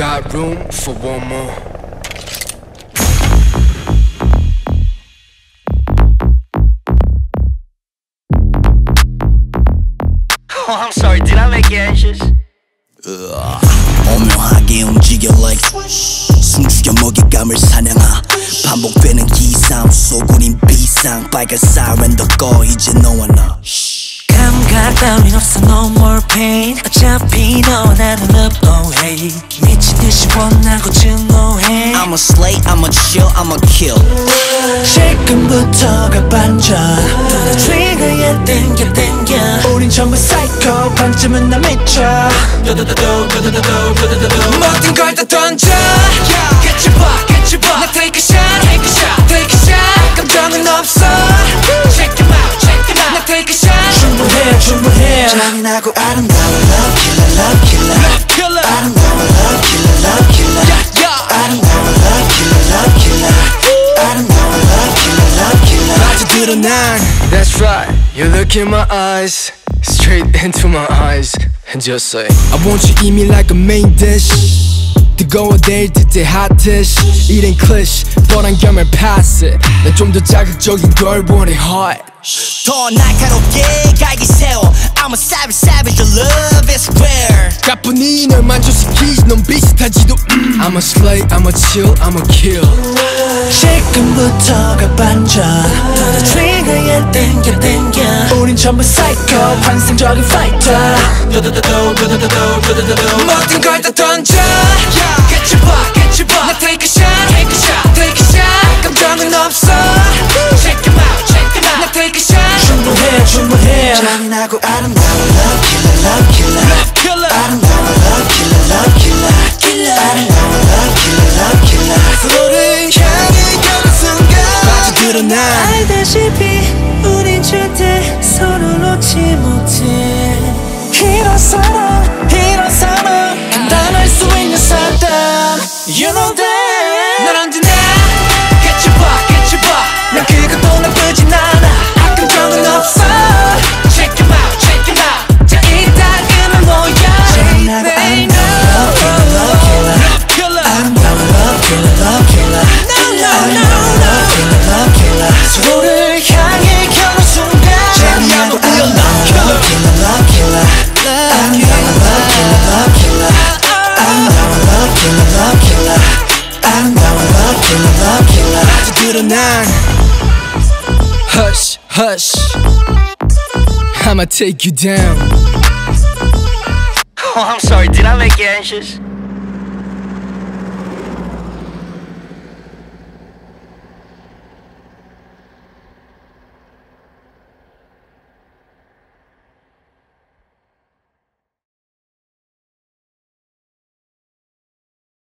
got room for one more. Oh, I'm sorry, did I make you anxious? 오묘하게 움직여 like 숨죽여 먹잇감을 사냥하 반복되는 기상 쏘구린 비상 빨간 사이렌도 꺼 이제 너와 나 감각 따윈 없어 no more pain 어차피 너와 나는 love oh hey 미친 듯이 원하고 증오해 I'm a slay, I'm a chill, I'm a kill 지금부터가 반전 트리거에 땡겨 우린 전부 psycho 반쯤은 나 미쳐 모든 걸 다 던져 Get your butt 나 take a shot take a shot 감정은 없어 Check him out 나 take a shot 충분해 잔인하고 아름다워 love killer 아름다워 love killer 아름다워 love killer 아름다워 love killer 마주 드러난 That's right, you look in my eyes Straight into my eyes And just say I want you eat me like a main dish 뜨거워 될 듯해 hot dish It ain't cliché 뻔한 겸을 pass it 난 좀 더 자극적인 걸 원해 hot 더 날카롭게 갈기 세워 I'm a savage, your love is rare 가뿐히 널 만족시키지 넌 비슷하지도 I'm a slay, I'm a chill, I'm a kill 지금부터가 반전 트리거에 땡겨 우린 전부 psycho 환상적인 fighter 모든 걸 다 던져 Get your butt 나 take a shot 감정은 없어 Check him out 나 take a shot 충분해 잔인하고 아름다워 love killer 아름다워 love killer 아름다워 love killer 서로를 향해 가는 순간 빠져들어난 알다시피 우린 절대 서로 놓지 못해 이런 사랑 감당할 수 있는 사람 You know that 넌 언제나 Get your butt 난 그것도 나쁘진 않아 감정은 없어 Check him out 자 이따금은 뭐야 잔인하고 아름다워 love killer 아름다워 love killer love killer 서로를 향해 가는 순간 잔인하고 아름다워 love killer 아름다워 love killer 아름다워 love killer 빠져들어난 Hush, hush I'ma take you down Oh, I'm sorry, did I make you anxious?